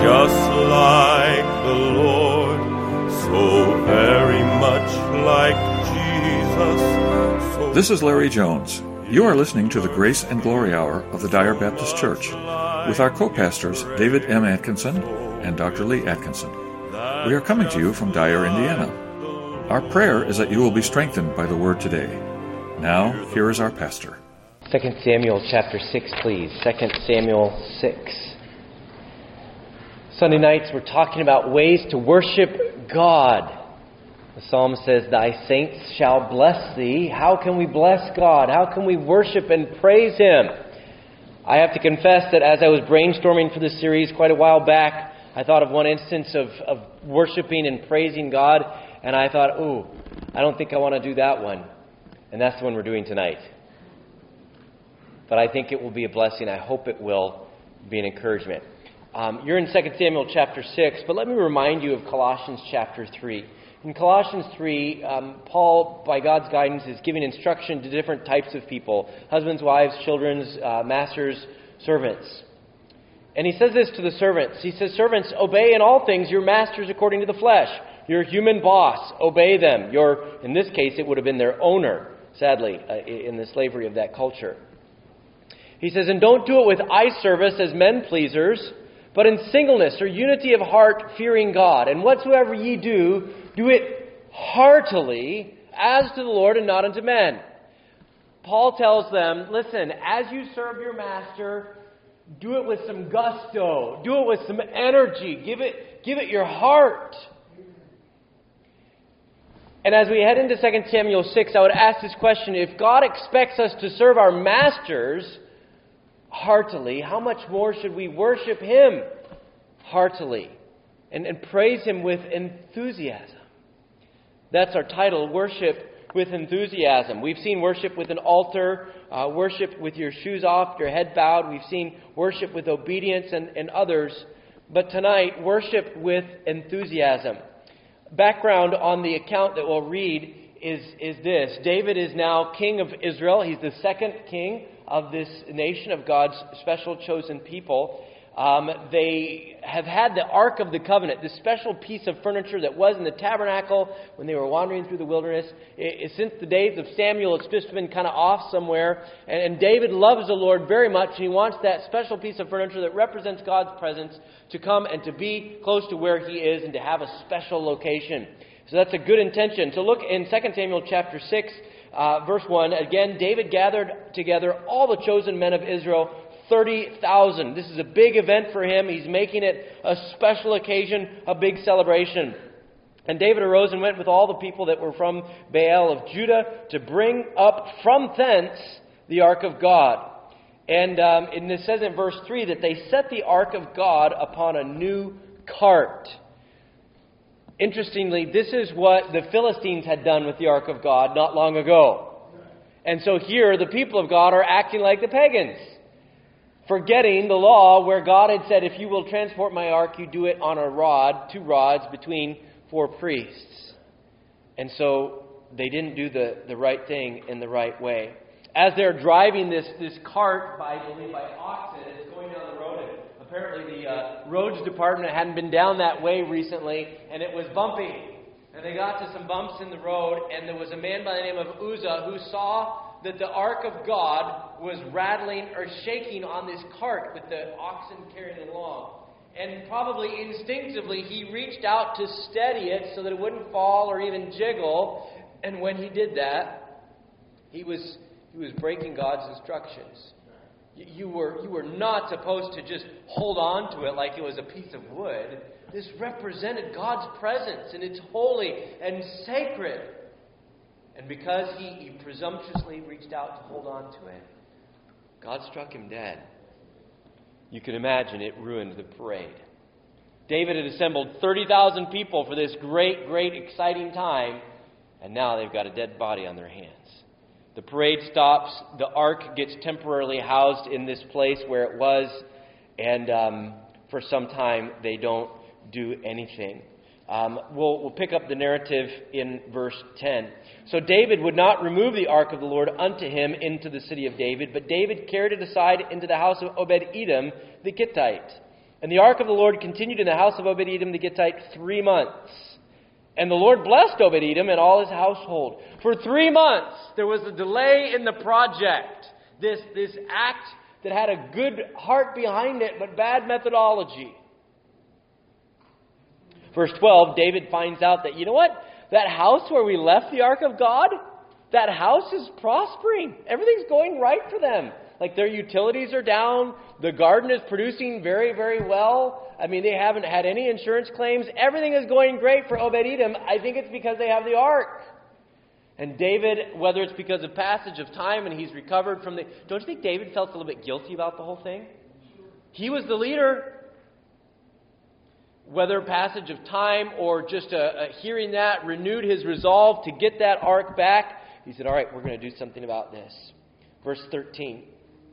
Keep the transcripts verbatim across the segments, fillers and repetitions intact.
just like the Lord, so very much like Jesus. So This is Larry Jones. You are listening to the Grace and Glory Hour of the Dyer Baptist Church with our co-pastors David M. Atkinson and Doctor Lee Atkinson. We are coming to you from Dyer, Indiana. Our prayer is that you will be strengthened by the Word today. Now, here is our pastor. Second Samuel chapter six, please. Second Samuel six. Sunday nights we're talking about ways to worship God. The psalm says, "Thy saints shall bless thee." How can we bless God? How can we worship and praise Him? I have to confess that as I was brainstorming for this series quite a while back, I thought of one instance of, of worshiping and praising God, and I thought, ooh, I don't think I want to do that one. And that's the one we're doing tonight. But I think it will be a blessing. I hope it will be an encouragement. Um, you're in Second Samuel chapter six, but let me remind you of Colossians chapter three. In Colossians three, um, Paul, by God's guidance, is giving instruction to different types of people: husbands, wives, children, uh, masters, servants. And he says this to the servants. He says, "Servants, obey in all things your masters according to the flesh." Your human boss, obey them. Your, in this case, it would have been their owner, sadly, uh, in the slavery of that culture. He says, "And don't do it with eye service as men pleasers, but in singleness or unity of heart, fearing God. And whatsoever ye do, do it heartily, as to the Lord and not unto men." Paul tells them, listen, as you serve your master, do it with some gusto. Do it with some energy. Give it, give it your heart. And as we head into Second Samuel six, I would ask this question: if God expects us to serve our masters heartily, how much more should we worship Him heartily and, and praise Him with enthusiasm? That's our title, Worship with Enthusiasm. We've seen worship with an altar, uh, worship with your shoes off, your head bowed. We've seen worship with obedience and, and others. But tonight, worship with enthusiasm. Background on the account that we'll read is, is this. David is now king of Israel. He's the second king of this nation of God's special chosen people. Um, they have had the Ark of the Covenant, this special piece of furniture that was in the tabernacle when they were wandering through the wilderness. It, it, since the days of Samuel, it's just been kind of off somewhere. And, and David loves the Lord very much, and he wants that special piece of furniture that represents God's presence to come and to be close to where He is and to have a special location. So that's a good intention. So look in Second Samuel chapter six, uh, verse one. Again, David gathered together all the chosen men of Israel, thirty thousand. This is a big event for him. He's making it a special occasion, a big celebration. And David arose and went with all the people that were from Baal of Judah to bring up from thence the ark of God. And, um, and it says in verse three that they set the ark of God upon a new cart. Interestingly, this is what the Philistines had done with the ark of God not long ago. And so here the people of God are acting like the pagans, forgetting the law where God had said, if you will transport my ark, you do it on a rod, two rods between four priests. And so they didn't do the, the right thing in the right way. As they're driving this, this cart, by, I believe by oxen, it's going down the road. And apparently the uh, roads department hadn't been down that way recently, and it was bumpy. And they got to some bumps in the road, and there was a man by the name of Uzzah who saw that the ark of God was rattling or shaking on this cart with the oxen carrying it along. And probably instinctively he reached out to steady it so that it wouldn't fall or even jiggle. And when he did that, he was he was breaking God's instructions. You were you were not supposed to just hold on to it like it was a piece of wood. This represented God's presence, and it's holy and sacred. And because he, he presumptuously reached out to hold on to it, God struck him dead. You can imagine it ruined the parade. David had assembled thirty thousand people for this great, great, exciting time, and now they've got a dead body on their hands. The parade stops. The ark gets temporarily housed in this place where it was, and um, for some time they don't do anything. Um, we'll, we'll pick up the narrative in verse ten. So David would not remove the ark of the Lord unto him into the city of David, but David carried it aside into the house of Obed-Edom the Gittite. And the ark of the Lord continued in the house of Obed-Edom the Gittite three months. And the Lord blessed Obed-Edom and all his household. For three months, there was a delay in the project. This, this act that had a good heart behind it, but bad methodology. Verse twelve, David finds out that, you know what? That house where we left the ark of God, that house is prospering. Everything's going right for them. Like their utilities are down. The garden is producing very, very well. I mean, they haven't had any insurance claims. Everything is going great for Obed-Edom. I think it's because they have the ark. And David, whether it's because of passage of time and he's recovered from the... Don't you think David felt a little bit guilty about the whole thing? He was the leader. Whether passage of time or just a, a hearing that renewed his resolve to get that ark back. He said, all right, we're going to do something about this. Verse thirteen.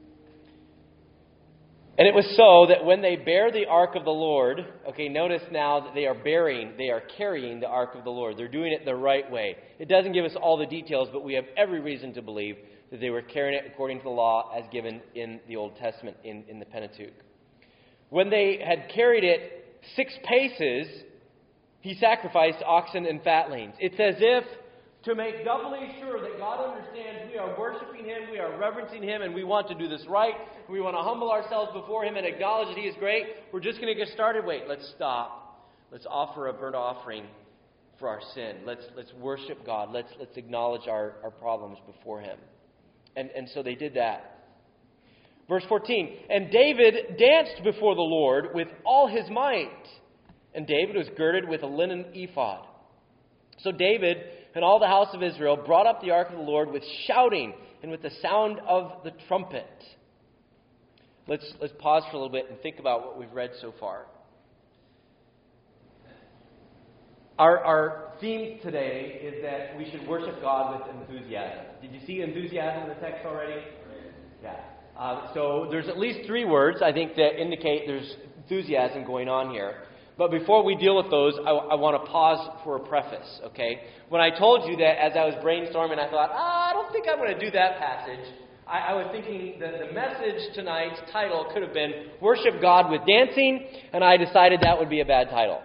And it was so that when they bear the ark of the Lord, okay, notice now that they are bearing, they are carrying the ark of the Lord. They're doing it the right way. It doesn't give us all the details, but we have every reason to believe that they were carrying it according to the law as given in the Old Testament, in, in the Pentateuch. When they had carried it six paces, he sacrificed oxen and fatlings. It's as if to make doubly sure that God understands we are worshiping Him, we are reverencing Him, and we want to do this right. We want to humble ourselves before Him and acknowledge that He is great. We're just going to get started. Wait, let's stop. Let's offer a burnt offering for our sin. Let's let's worship God. Let's let's acknowledge our, our problems before Him. And and so they did that. Verse fourteen, and David danced before the Lord with all his might. And David was girded with a linen ephod. So David and all the house of Israel brought up the ark of the Lord with shouting and with the sound of the trumpet. Let's, let's pause for a little bit and think about what we've read so far. Our, our theme today is that we should worship God with enthusiasm. Did you see enthusiasm in the text already? Yeah. Uh, so there's at least three words, I think, that indicate there's enthusiasm going on here. But before we deal with those, I, I want to pause for a preface, okay? When I told you that as I was brainstorming, I thought, ah, I don't think I'm going to do that passage. I, I was thinking that the message tonight's title could have been Worship God with Dancing, and I decided that would be a bad title.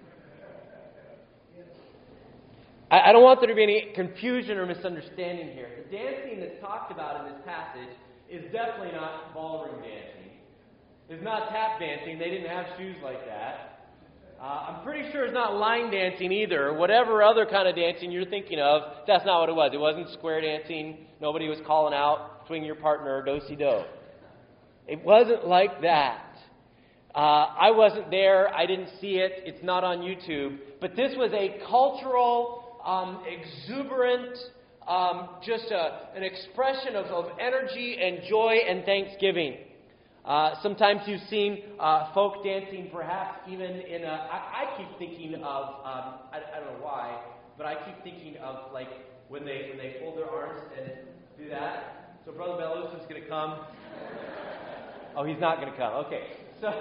I, I don't want there to be any confusion or misunderstanding here. The dancing that's talked about in this passage is definitely not ballroom dancing. It's not tap dancing. They didn't have shoes like that. Uh, I'm pretty sure it's not line dancing either. Whatever other kind of dancing you're thinking of, that's not what it was. It wasn't square dancing. Nobody was calling out, swing your partner, do-si-do. It wasn't like that. Uh, I wasn't there. I didn't see it. It's not on YouTube. But this was a cultural, um, exuberant, um, just a, an expression of, of energy and joy and thanksgiving. Uh, sometimes you've seen uh, folk dancing, perhaps even in a... I, I keep thinking of... Um, I, I don't know why, but I keep thinking of, like, when they when they fold their arms and do that. So Brother Belarus is going to come. Oh, he's not going to come. Okay. So,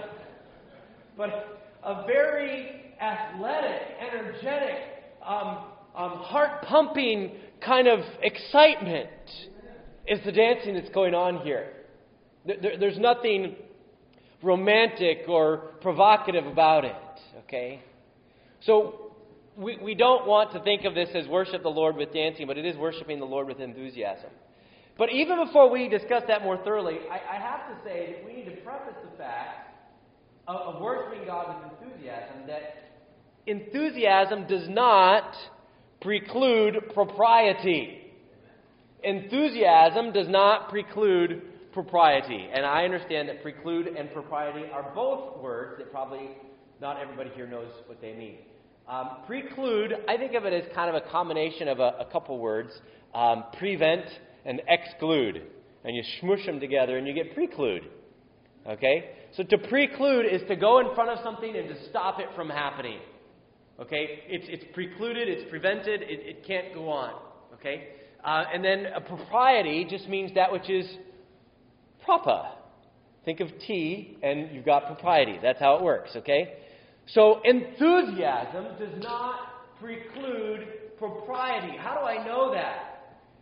but a very athletic, energetic, um, um, heart-pumping kind of excitement is the dancing that's going on here. There's nothing romantic or provocative about it, okay? So we, we don't want to think of this as worship the Lord with dancing, but it is worshiping the Lord with enthusiasm. But even before we discuss that more thoroughly, I, I have to say that we need to preface the fact of, of worshiping God with enthusiasm, that enthusiasm does not preclude propriety. Enthusiasm does not preclude propriety. And I understand that preclude and propriety are both words that probably not everybody here knows what they mean. Um, preclude, I think of it as kind of a combination of a, a couple words, um, prevent and exclude. And you smush them together and you get preclude. Okay? So to preclude is to go in front of something and to stop it from happening. Okay? It's, it's precluded, it's prevented, it, it can't go on. Okay? Uh, and then a propriety just means that which is proper. Think of tea and you've got propriety. That's how it works, okay? So enthusiasm does not preclude propriety. How do I know that?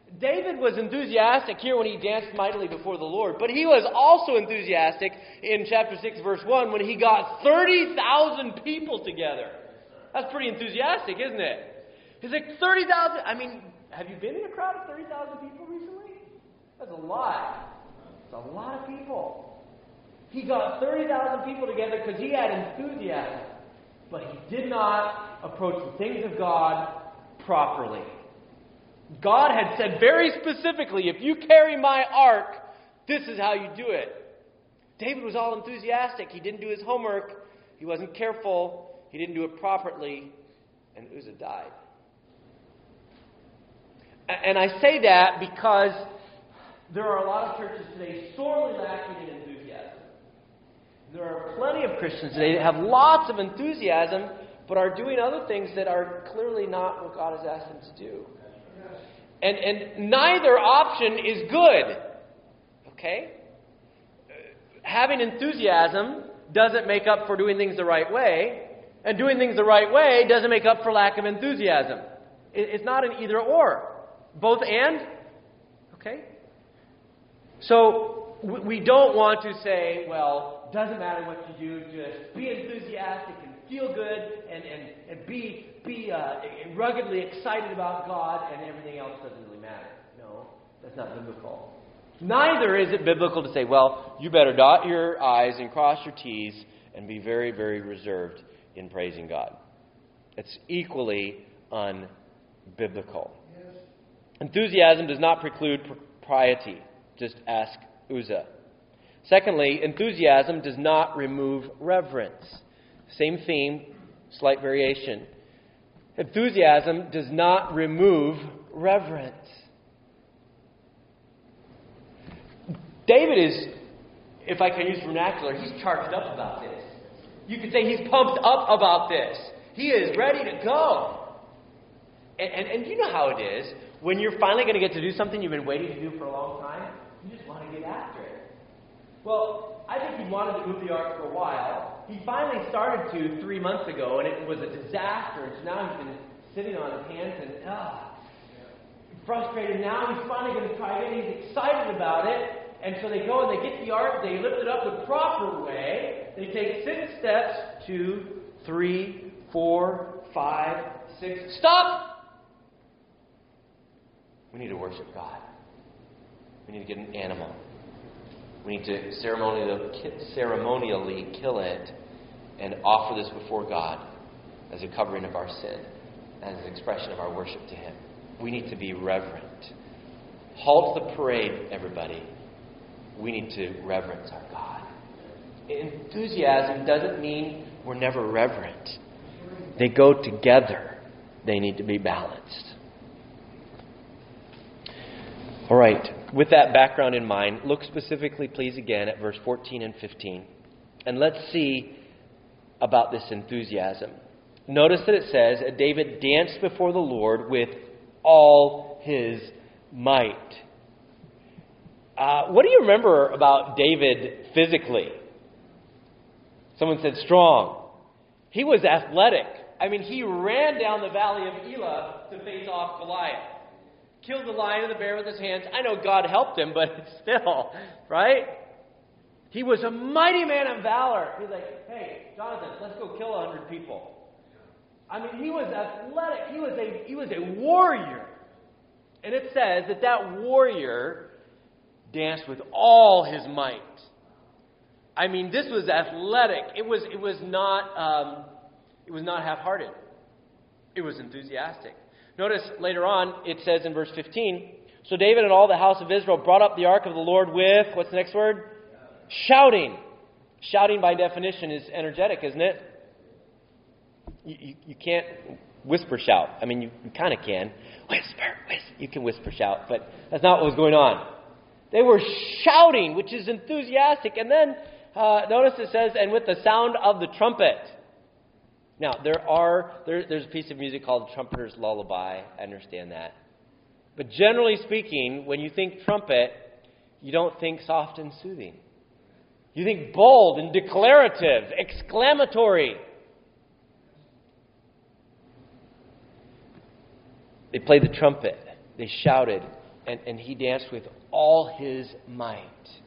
David was enthusiastic here when he danced mightily before the Lord, but he was also enthusiastic in chapter six, verse one, when he got thirty thousand people together. That's pretty enthusiastic, isn't it? He's like, thirty thousand. I mean, have you been in a crowd of thirty thousand people recently? That's a lot. It's a lot of people. He got thirty thousand people together because he had enthusiasm, but he did not approach the things of God properly. God had said very specifically, if you carry my ark, this is how you do it. David was all enthusiastic. He didn't do his homework. He wasn't careful. He didn't do it properly. And Uzzah died. And I say that because there are a lot of churches today sorely lacking in enthusiasm. There are plenty of Christians today that have lots of enthusiasm, but are doing other things that are clearly not what God has asked them to do. And and neither option is good. Okay? Having enthusiasm doesn't make up for doing things the right way, and doing things the right way doesn't make up for lack of enthusiasm. It's not an either or. Both and? Okay? So we don't want to say, well, doesn't matter what you do, just be enthusiastic and feel good and, and, and be be uh, ruggedly excited about God, and everything else doesn't really matter. No, that's not biblical. Neither is it biblical to say, well, you better dot your I's and cross your T's and be very, very reserved in praising God. It's equally unbiblical. Yes. Enthusiasm does not preclude propriety. Just ask Uzzah. Secondly, enthusiasm does not remove reverence. Same theme, slight variation. Enthusiasm does not remove reverence. David is, if I can use vernacular, he's charged up about this. You could say he's pumped up about this. He is ready to go. And, and, and you know how it is. When you're finally going to get to do something you've been waiting to do for a long time, you just want to get after it. Well, I think he wanted to move the ark for a while. He finally started to three months ago, and it was a disaster. And so now he's been sitting on his hands and ah, frustrated. Now he's finally going to try it. He's excited about it. And so they go and they get the ark. They lift it up the proper way. They take six steps. Two, three, four, five, six. Stop! We need to worship God. We need to get an animal. We need to ceremonially, ceremonially kill it and offer this before God as a covering of our sin, as an expression of our worship to Him. We need to be reverent. Halt the parade, everybody. We need to reverence our God. Enthusiasm doesn't mean we're never reverent. They go together. They need to be balanced. All right, with that background in mind, look specifically, please, again at verse fourteen and fifteen. And let's see about this enthusiasm. Notice that it says, David danced before the Lord with all his might. Uh, what do you remember about David physically? Someone said strong. He was athletic. I mean, he ran down the valley of Elah to face off Goliath. Killed the lion and the bear with his hands. I know God helped him, but still, right? He was a mighty man of valor. He's like, hey, Jonathan, let's go kill a hundred people. I mean, he was athletic. He was a he was a warrior. And it says that that warrior danced with all his might. I mean, this was athletic. It was it was not um, it was not half-hearted. It was enthusiastic. Notice later on, it says in verse fifteen, so David and all the house of Israel brought up the ark of the Lord with, what's the next word? Shouting. Shouting by definition is energetic, isn't it? You, you, you can't whisper shout. I mean, you, you kind of can. Whisper, whisper. You can whisper shout, but that's not what was going on. They were shouting, which is enthusiastic. And then, uh, notice it says, and with the sound of the trumpet. Now, there are there, there's a piece of music called Trumpeter's Lullaby. I understand that. But generally speaking, when you think trumpet, you don't think soft and soothing. You think bold and declarative, exclamatory. They played the trumpet. They shouted. and, and he danced with all his might.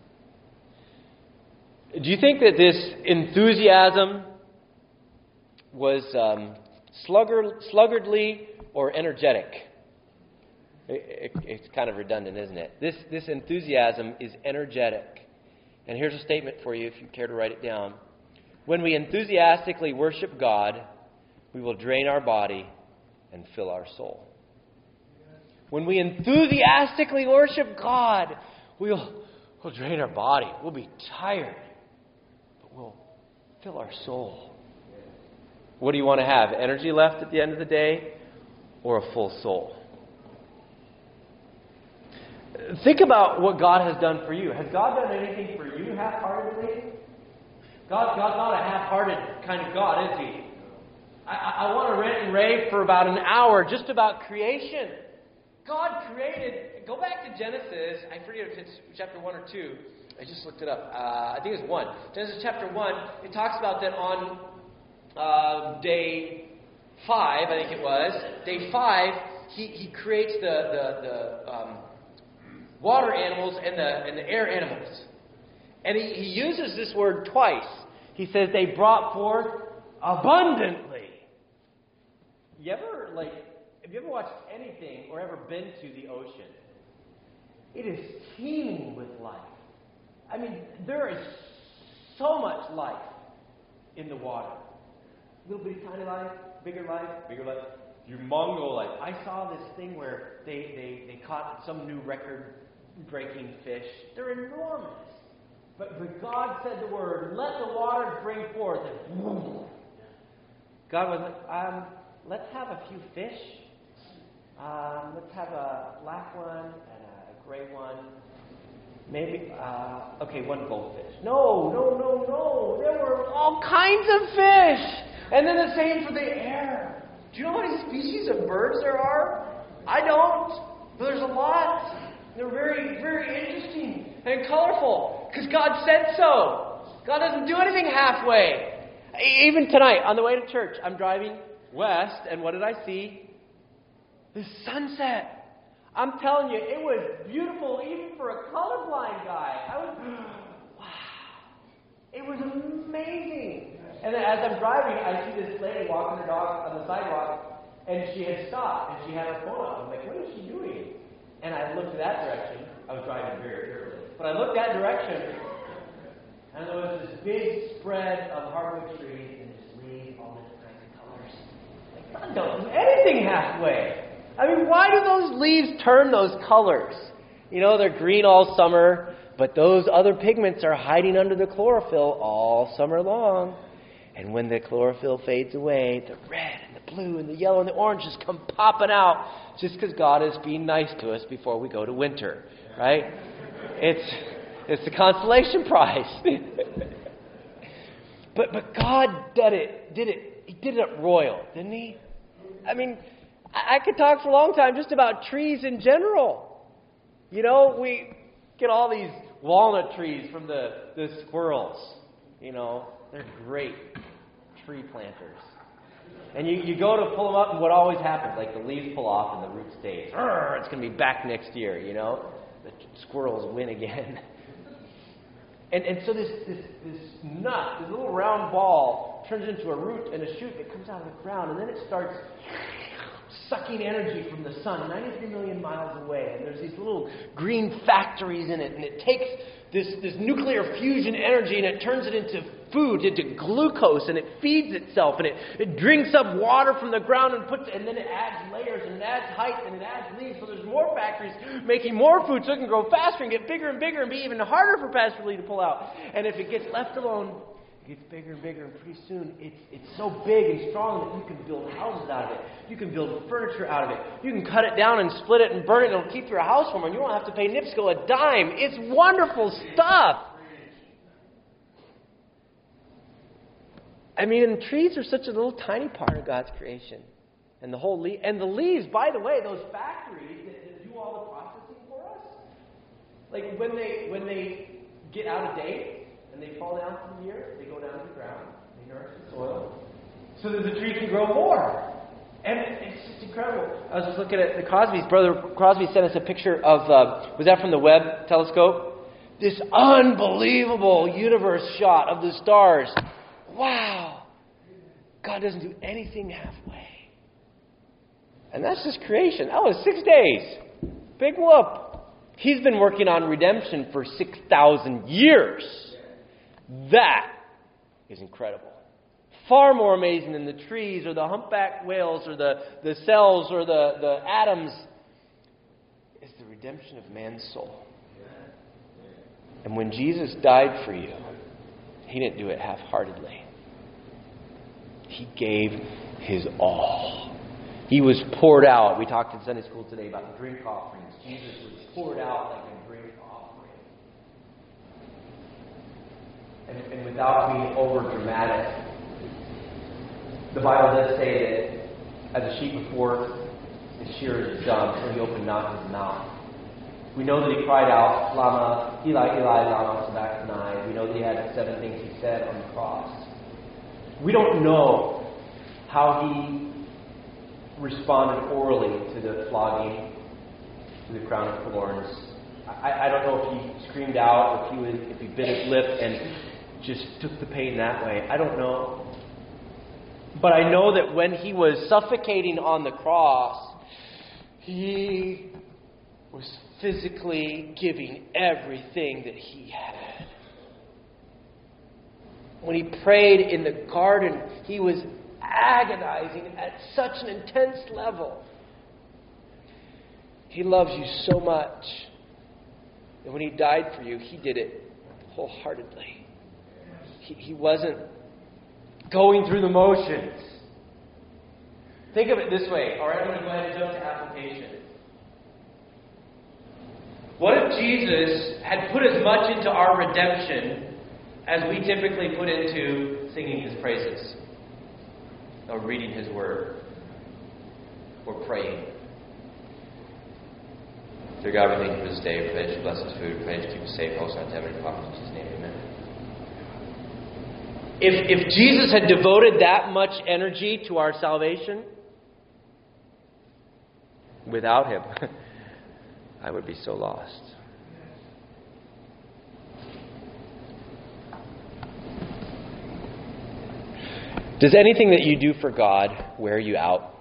Do you think that this enthusiasm was um, sluggard, sluggardly or energetic? It, it, it's kind of redundant, isn't it? This, this enthusiasm is energetic. And here's a statement for you if you care to write it down. When we enthusiastically worship God, we will drain our body and fill our soul. When we enthusiastically worship God, we'll, we'll drain our body. We'll be tired. But we'll fill our soul. What do you want to have? Energy left at the end of the day or a full soul? Think about what God has done for you. Has God done anything for you half-heartedly? God, God's not a half-hearted kind of God, is He? I, I want to rant and rave for about an hour just about creation. God created, go back to Genesis, I forget if it's chapter one or two. I just looked it up. Uh, I think it was one. Genesis chapter one, it talks about that on uh, day five, I think it was, day five, he, he creates the, the, the um, water animals and the, and the air animals. And he, he uses this word twice. He says they brought forth abundantly. You ever, like, have you ever watched anything or ever been to the ocean? It is teeming with life. I mean, there is so much life in the water. Little bitty tiny life, bigger life, bigger life, humongous life. I saw this thing where they, they, they caught some new record-breaking fish. They're enormous. But, but God said the word, let the waters bring forth. And boom. God was like, um, let's have a few fish. Um, let's have a black one and a gray one. Maybe, uh, okay, one goldfish. No, no, no, no. There were all kinds of fish. And then the same for the air. Do you know how many species of birds there are? I don't. But there's a lot. They're very, very interesting and colorful. Because God said so. God doesn't do anything halfway. Even tonight, on the way to church, I'm driving west, and what did I see? The sunset. I'm telling you, it was beautiful even for a colorblind guy. I was, wow. It was amazing. And then as I'm driving, I see this lady walking her dog on the sidewalk, and she had stopped, and she had her phone up. I'm like, what is she doing? And I looked that direction. I was driving very carefully. But I looked that direction, and there was this big spread of hardwood trees and just leaves, all different kinds of colors. Like, God don't do anything halfway. I mean, why do those leaves turn those colors? You know, they're green all summer, but those other pigments are hiding under the chlorophyll all summer long. And when the chlorophyll fades away, the red and the blue and the yellow and the orange just come popping out just because God is being nice to us before we go to winter, right? It's it's the consolation prize. but but God did it, did it, He did it royal, didn't He? I mean, I, I could talk for a long time just about trees in general. You know, we get all these walnut trees from the, the squirrels. You know, they're great tree planters. And you, you go to pull them up, and what always happens? Like the leaves pull off and the root stays. Urgh, it's going to be back next year, you know? The squirrels win again. And and so this, this, this nut, this little round ball, turns into a root and a shoot that comes out of the ground, and then it starts sucking energy from the sun ninety-three million miles away. And there's these little green factories in it, and it takes this, this nuclear fusion energy and it turns it into food, into glucose, and it feeds itself, and it, it drinks up water from the ground and puts, and then it adds layers and it adds height and it adds leaves. So there's more factories making more food so it can grow faster and get bigger and bigger and be even harder for Pastor Lee to pull out. And if it gets left alone, it gets bigger and bigger, and pretty soon it's it's so big and strong that you can build houses out of it. You can build furniture out of it. You can cut it down and split it and burn it, and it'll keep your house warm, and you won't have to pay NIPSCO a dime. It's wonderful stuff. I mean, and trees are such a little tiny part of God's creation. And the whole le- and the leaves, by the way, those factories that, that do all the processing for us, like when they when they get out of date, and they fall down from the earth, they go down to the ground, they nourish the soil, so that the tree can grow more. And it's just incredible. I was just looking at the Crosby's. Brother Crosby sent us a picture of, uh, was that from the Webb telescope? This unbelievable universe shot of the stars. Wow. God doesn't do anything halfway. And that's just creation. That was six days. Big whoop. He's been working on redemption for six thousand years. That is incredible. Far more amazing than the trees or the humpback whales or the, the cells or the, the atoms is the redemption of man's soul. And when Jesus died for you, He didn't do it half-heartedly. He gave His all. He was poured out. We talked in Sunday school today about the drink offerings. Jesus was poured out like a drink offering. And, and without being over-dramatic, the Bible does say that as a sheep before his shearers is dumb, so He opened not His mouth. We know that He cried out, Lama, Eli, Eli, Lama Sabachthani. We know that He had seven things He said on the cross. We don't know how He responded orally to the flogging, to the crown of thorns. I, I don't know if He screamed out, if He was, if He bit His lip and just took the pain that way. I don't know. But I know that when He was suffocating on the cross, He was physically giving everything that He had. When He prayed in the garden, He was agonizing at such an intense level. He loves you so much. And when He died for you, He did it wholeheartedly. He, he wasn't going through the motions. Think of it this way. All right, I'm going to go ahead and jump to application. What if Jesus had put as much into our redemption as we typically put into singing His praises, or reading His Word, or praying? Dear God, we thank You for this day. Pray that You bless this food. Pray that You keep us safe. Host on heaven and prophets in Jesus' name. Amen. If, if Jesus had devoted that much energy to our salvation, without Him, I would be so lost. Does anything that you do for God wear you out?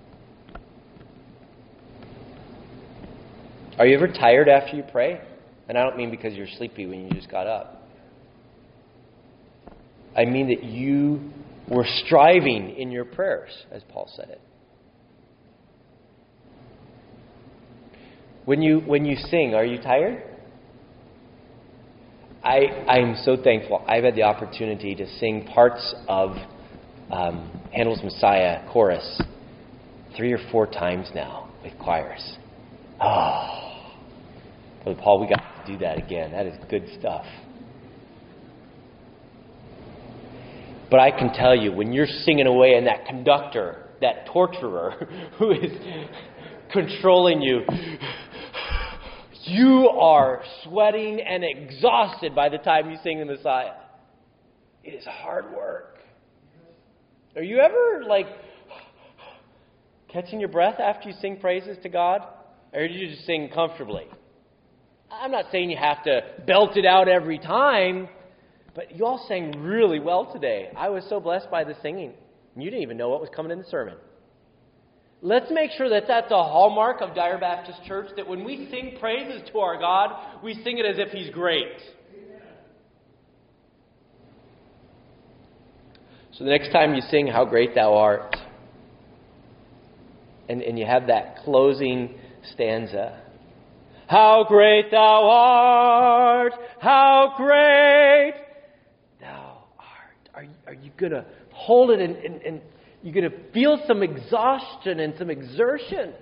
Are you ever tired after you pray? And I don't mean because you're sleepy when you just got up. I mean that you were striving in your prayers, as Paul said it. When you when you sing, are you tired? I I'm so thankful. I've had the opportunity to sing parts of um, Handel's Messiah chorus three or four times now with choirs. Oh, Brother Paul, we got to do that again. That is good stuff. But I can tell you, when you're singing away and that conductor, that torturer who is controlling you, you are sweating and exhausted by the time you sing the Messiah. It is hard work. Are you ever, like, catching your breath after you sing praises to God? Or do you just sing comfortably? I'm not saying you have to belt it out every time, but you all sang really well today. I was so blessed by the singing. You didn't even know what was coming in the sermon. Let's make sure that that's a hallmark of Dyer Baptist Church, that when we sing praises to our God, we sing it as if He's great. So the next time you sing How Great Thou Art, and, and you have that closing stanza, how great Thou art, how great Thou art. Are you, are you going to hold it and, and, and you're going to feel some exhaustion and some exertion?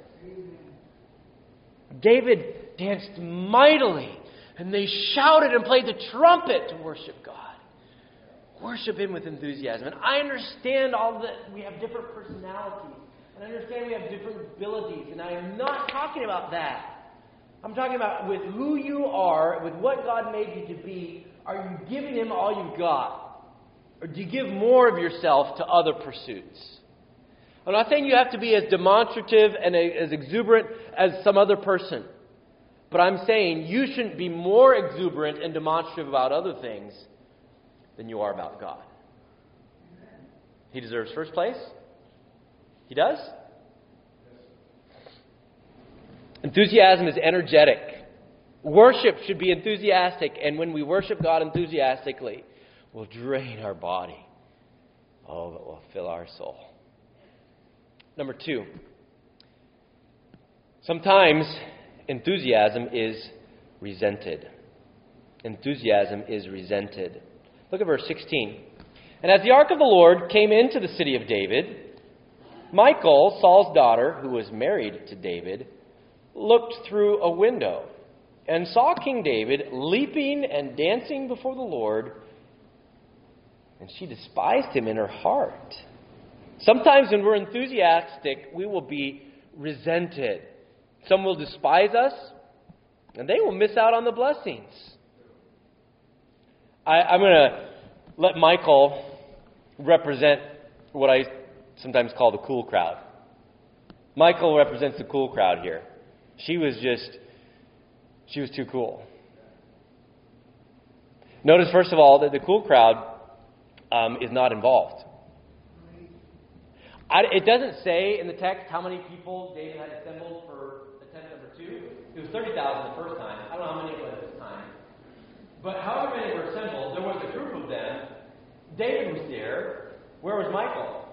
David danced mightily, and they shouted and played the trumpet to worship God. Worship Him with enthusiasm. And I understand all that we have different personalities, and I understand we have different abilities, and I am not talking about that. I'm talking about with who you are, with what God made you to be. Are you giving Him all you've got? Or do you give more of yourself to other pursuits? I'm not saying you have to be as demonstrative and as exuberant as some other person. But I'm saying you shouldn't be more exuberant and demonstrative about other things than you are about God. He deserves first place. He does. Enthusiasm is energetic. Worship should be enthusiastic. And when we worship God enthusiastically, we'll drain our body. Oh, but we'll fill our soul. Number two. Sometimes enthusiasm is resented. Enthusiasm is resented. Look at verse sixteen. And as the ark of the Lord came into the city of David, Michal, Saul's daughter, who was married to David, looked through a window and saw King David leaping and dancing before the Lord, and she despised him in her heart. Sometimes when we're enthusiastic, we will be resented. Some will despise us, and they will miss out on the blessings. I, I'm going to let Michal represent what I sometimes call the cool crowd. Michal represents the cool crowd here. She was just, she was too cool. Notice, first of all, that the cool crowd um, is not involved. I, it doesn't say in the text how many people David had assembled for attempt number two. It was thirty thousand the first time. I don't know how many it was this time. But however many were assembled, there was a group of them. David was there. Where was Michal?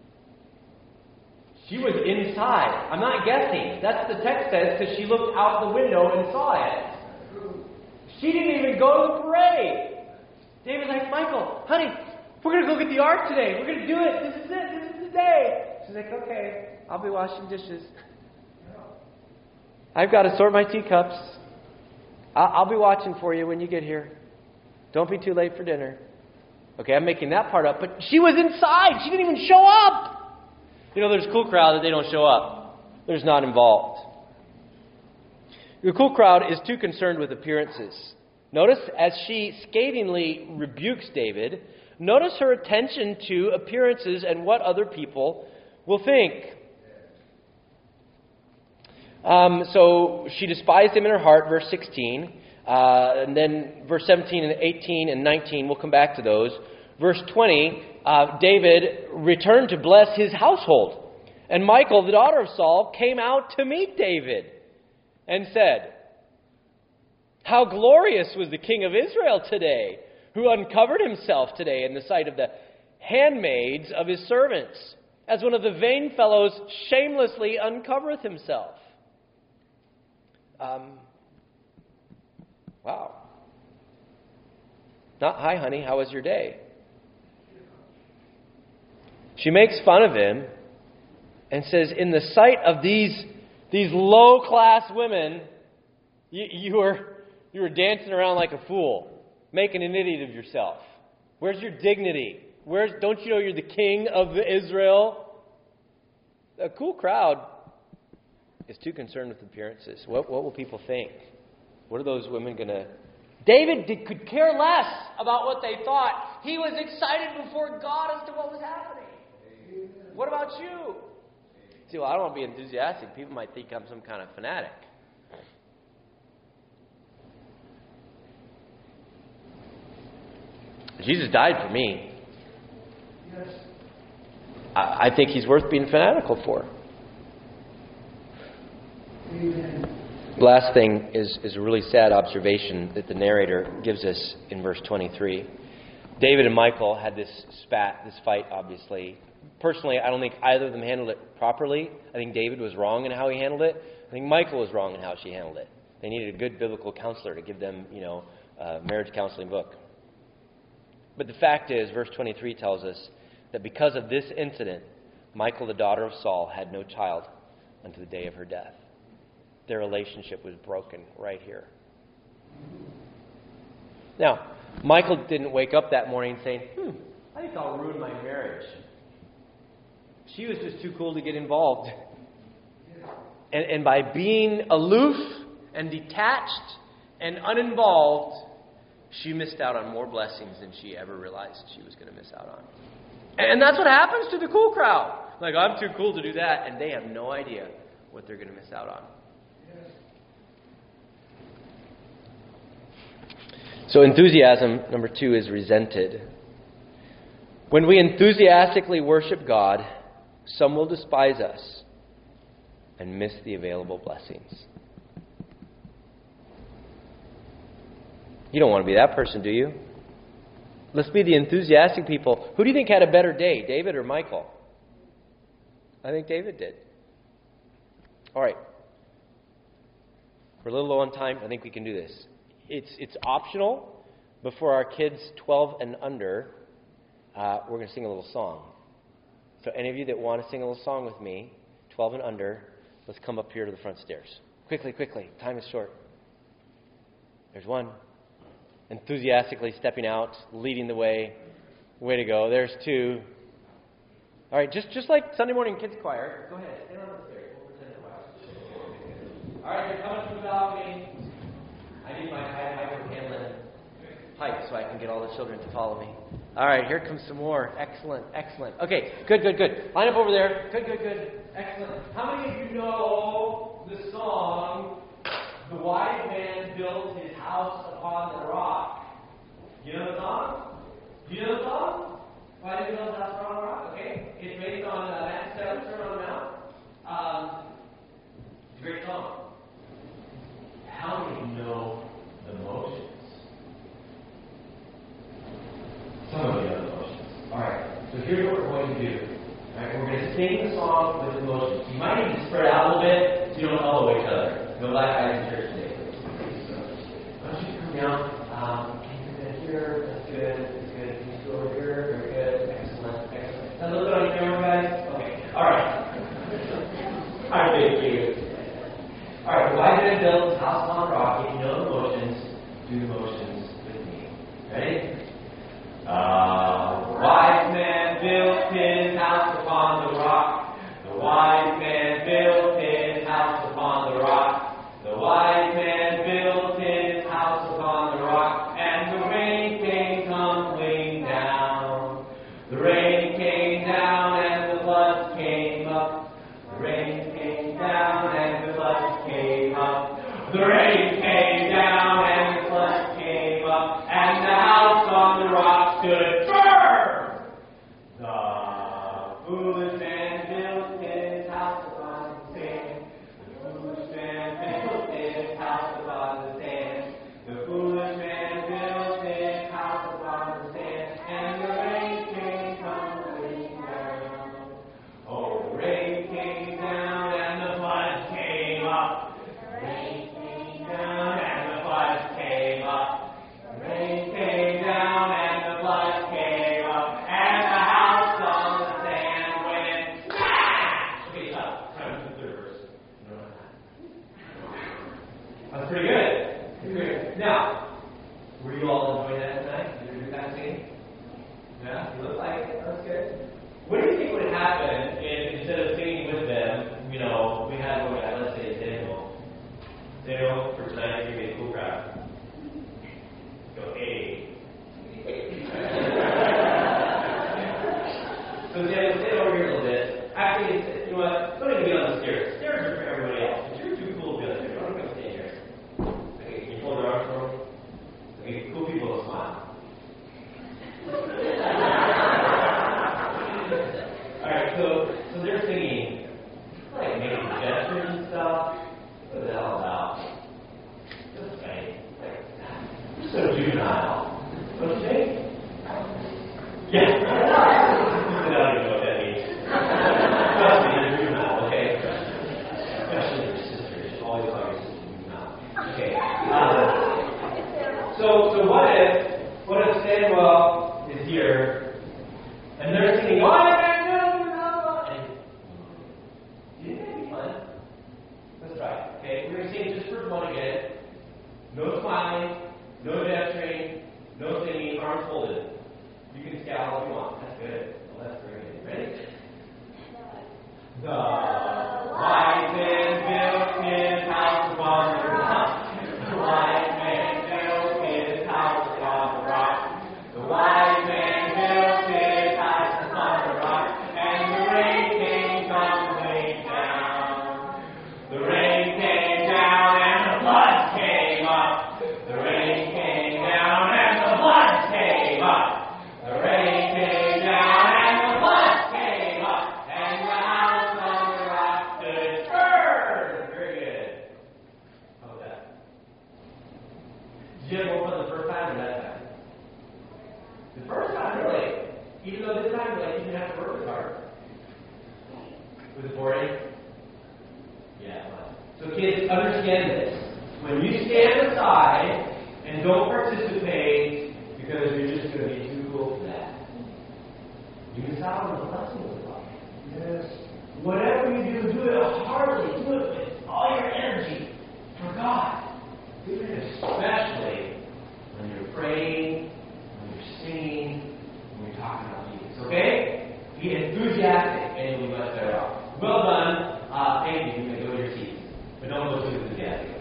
She was inside. I'm not guessing. That's what the text says, because she looked out the window and saw it. She didn't even go to the parade. David's like, Michal, honey, we're going to go get the ark today. We're going to do it. This is it. This is the day. She's like, okay, I'll be washing dishes. I've got to sort my teacups. I'll, I'll be watching for you when you get here. Don't be too late for dinner. Okay, I'm making that part up. But she was inside. She didn't even show up. You know, there's a cool crowd that they don't show up. They're just not involved. The cool crowd is too concerned with appearances. Notice as she scathingly rebukes David, notice her attention to appearances and what other people will think. Um, so she despised him in her heart, verse sixteen. Uh, and then verse seventeen and eighteen and nineteen, we'll come back to those. Verse twenty, uh, David returned to bless his household. And Michal, the daughter of Saul, came out to meet David and said, how glorious was the king of Israel today, who uncovered himself today in the sight of the handmaids of his servants, as one of the vain fellows shamelessly uncovereth himself. Um, wow. Not, hi, honey, how was your day? She makes fun of him and says, in the sight of these, these low-class women, you, you were you were dancing around like a fool, making an idiot of yourself. Where's your dignity? Where's don't you know you're the king of Israel? A cool crowd is too concerned with appearances. What, what will people think? What are those women going to... David did, could care less about what they thought. He was excited before God as to what was happening. What about you? See, well, I don't want to be enthusiastic. People might think I'm some kind of fanatic. Jesus died for me. Yes. I, I think he's worth being fanatical for. Amen. The last thing is, is a really sad observation that the narrator gives us in verse twenty-three. David and Michal had this spat, this fight, obviously. Personally, I don't think either of them handled it properly. I think David was wrong in how he handled it. I think Michal was wrong in how she handled it. They needed a good biblical counselor to give them, you know, a marriage counseling book. But the fact is, verse twenty-three tells us that because of this incident, Michal, the daughter of Saul, had no child unto the day of her death. Their relationship was broken right here. Now, Michal didn't wake up that morning saying, hmm, I think I'll ruin my marriage. She was just too cool to get involved. And, and by being aloof and detached and uninvolved, she missed out on more blessings than she ever realized she was going to miss out on. And that's what happens to the cool crowd. Like, I'm too cool to do that, and they have no idea what they're going to miss out on. So enthusiasm, number two, is resented. When we enthusiastically worship God, some will despise us and miss the available blessings. You don't want to be that person, do you? Let's be the enthusiastic people. Who do you think had a better day, David or Michael? I think David did. All right. We're a little low on time. I think we can do this. It's it's optional, but for our kids twelve and under, uh, we're going to sing a little song. So any of you that want to sing a little song with me, twelve and under, let's come up here to the front stairs. Quickly, quickly. Time is short. There's one. Enthusiastically stepping out, leading the way. Way to go. There's two. All right, just just like Sunday morning kids choir. Go ahead. Stand on the stairs. We'll pretend it was. All right, you're coming from the balcony. I need my high Michael Hanlon pipe so I can get all the children to follow me. All right, here comes some more. Excellent, excellent. Okay, good, good, good. Line up over there. Good, good, good. Excellent. How many of you know the song, "The Wise Man Built His House Upon the Rock"? You know the song? Do you know the song? Why did you build his house upon the rock? Okay. It's based on uh, Matthew seven, Sermon on the Mount. Um, it's a great song. How many know the motions? Some of you know the motions. Alright, so here's what we're going to do. Alright, we're going to sing the song with the motions. You might need to spread out a little bit so you don't elbow each other. No black guys in church today. So, why don't you come down? Um, can you get here? That's good. That's good. Can you go over here? Very good. Excellent. Excellent. Now look on your camera, guys. Okay. Alright. Alright, thank you. Alright, the wise man built his house upon the rock. If you know the motions, do the motions with me. Ready? Uh, the wise man built his house upon the rock. The wise man built his house upon the rock. The wise man built his house upon the rock. And the rain came tumbling down. The rain came down and the floods came up. The rain came down and the floods came up. The rain came down and the floods came up. And the house on the rock stood firm. The foolish man built his house upon the sand. The foolish man built his house upon the sand. The foolish man built his house upon the sand. And the rain came tumbling down. Oh, the rain came down and the floods came up. The rain came down and the floods came up. The rain came down and the floods came up. And the house on the sand went smash! Okay, stop. Time to the third verse. That's pretty good. Pretty good. Now, were you all enjoying that tonight? Did you do that scene? Yeah? You look like it? That's good. What do you think would happen if instead of singing with them, you know, we had one guy, let's say Daniel. Daniel, for tonight, give me a cool crowd. Go, hey. So Daniel, stay over here a little bit. Actually, you know what? Don't even be on the stairs. Stairs are for everybody else. But you're too cool to be on the stairs. Don't even stay here. Okay, can you hold your arms for me? Okay, cool people will smile. Alright, so so they're singing, like making gestures and stuff. What the hell about? Just saying. Like, so juvenile. Don't you think? Yeah. I don't even know what that means. Trust me, you're juvenile, okay? Especially your sister. She's always call your sister juvenile. Okay. Um, so so what if what if Samuel is here and they're singing, why? Didn't that be fun? Let's try time do I even have to work as hard? Was it boring? Yeah, it was. So kids, understand this. When you stand aside and don't participate because you're just going to be too cool for that, you miss out on the blessing of God. Yes. Whatever you do, do it heartily. Do it with all your energy for God. Do it especially when you're praying, when you're singing, when you're talking about Jesus. Okay? Be enthusiastic and you'll be much better off. Well done. Uh, thank you. You can go to your seats. But don't go too enthusiastic.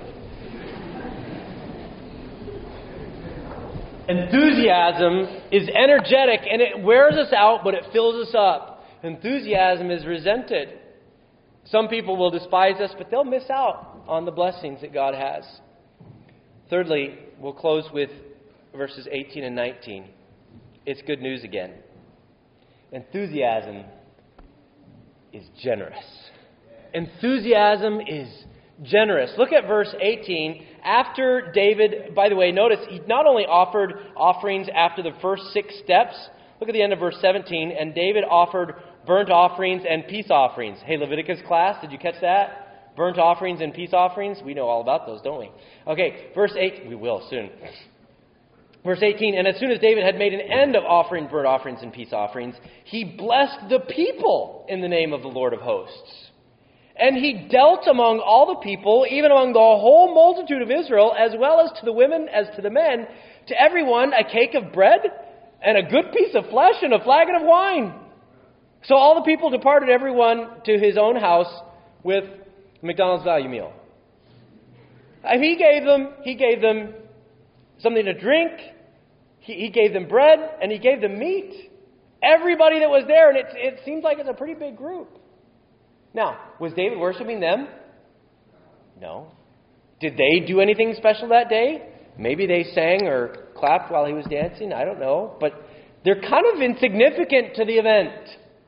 Enthusiasm is energetic and it wears us out, but it fills us up. Enthusiasm is resented. Some people will despise us, but they'll miss out on the blessings that God has. Thirdly, we'll close with verses eighteen and nineteen. It's good news again. Enthusiasm is generous. Enthusiasm is generous. Look at verse eighteen. After David, by the way, notice he not only offered offerings after the first six steps. Look at the end of verse seventeen. And David offered burnt offerings and peace offerings. Hey, Leviticus class, did you catch that? Burnt offerings and peace offerings? We know all about those, don't we? Okay, verse eight. We will soon. Verse eighteen. And as soon as David had made an end of offering burnt offerings and peace offerings, he blessed the people in the name of the Lord of hosts. And he dealt among all the people, even among the whole multitude of Israel, as well as to the women as to the men, to everyone a cake of bread and a good piece of flesh and a flagon of wine. So all the people departed, everyone to his own house with a McDonald's value meal. And he gave them, he gave them something to drink. He, he gave them bread and he gave them meat. Everybody that was there, and it, it seems like it's a pretty big group. Now, was David worshiping them? No. Did they do anything special that day? Maybe they sang or clapped while he was dancing. I don't know. But they're kind of insignificant to the event.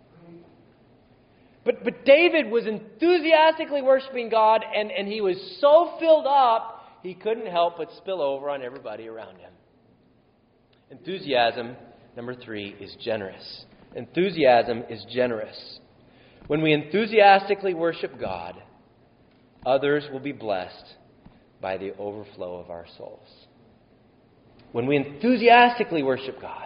But but David was enthusiastically worshiping God, and, and he was so filled up, he couldn't help but spill over on everybody around him. Enthusiasm, number three, is generous. Enthusiasm is generous. When we enthusiastically worship God, others will be blessed by the overflow of our souls. When we enthusiastically worship God,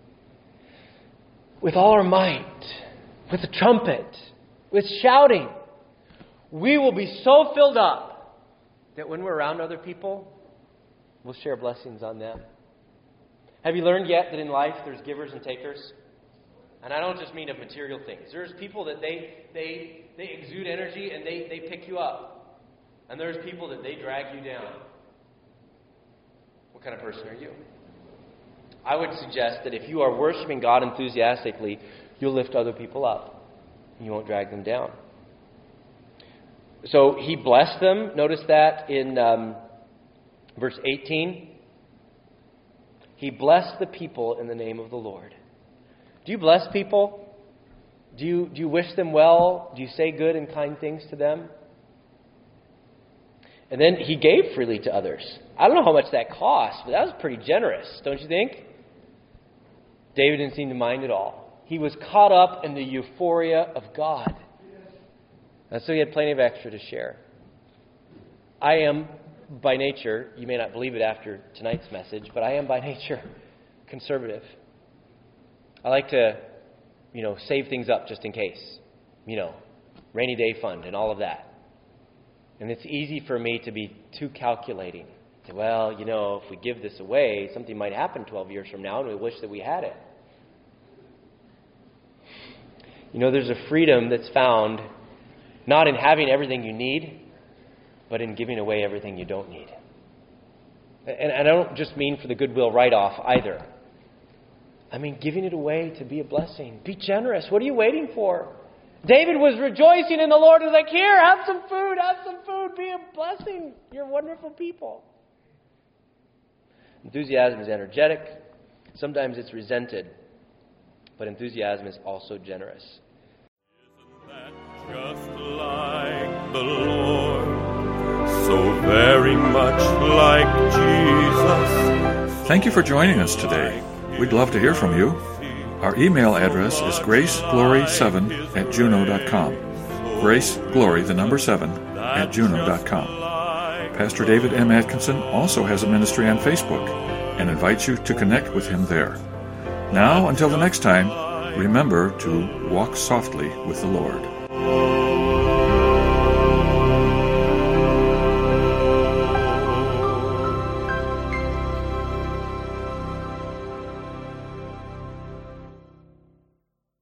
with all our might, with the trumpet, with shouting, we will be so filled up that when we're around other people, we'll share blessings on them. Have you learned yet that in life there's givers and takers? And I don't just mean of material things. There's people that they they they exude energy and they, they pick you up. And there's people that they drag you down. What kind of person are you? I would suggest that if you are worshiping God enthusiastically, you'll lift other people up. And you won't drag them down. So he blessed them. Notice that in um, verse eighteen. He blessed the people in the name of the Lord. Do you bless people? Do you, do you wish them well? Do you say good and kind things to them? And then he gave freely to others. I don't know how much that cost, but that was pretty generous, don't you think? David didn't seem to mind at all. He was caught up in the euphoria of God. And so he had plenty of extra to share. I am, by nature, you may not believe it after tonight's message, but I am by nature conservative. I like to, you know, save things up just in case. You know, rainy day fund and all of that. And it's easy for me to be too calculating. Say, well, you know, if we give this away, something might happen twelve years from now and we wish that we had it. You know, there's a freedom that's found not in having everything you need, but in giving away everything you don't need. And I don't just mean for the goodwill write-off either. I mean, giving it away to be a blessing. Be generous. What are you waiting for? David was rejoicing in the Lord. He was like, here, have some food, have some food. Be a blessing. You're wonderful people. Enthusiasm is energetic. Sometimes it's resented. But enthusiasm is also generous. Isn't that just like the Lord? So very much like Jesus. Thank you for joining us today. We'd love to hear from you. Our email address is graceglory seven at juno dot com. Graceglory, the number seven, at juno dot com. Pastor David M. Atkinson also has a ministry on Facebook and invites you to connect with him there. Now, until the next time, remember to walk softly with the Lord.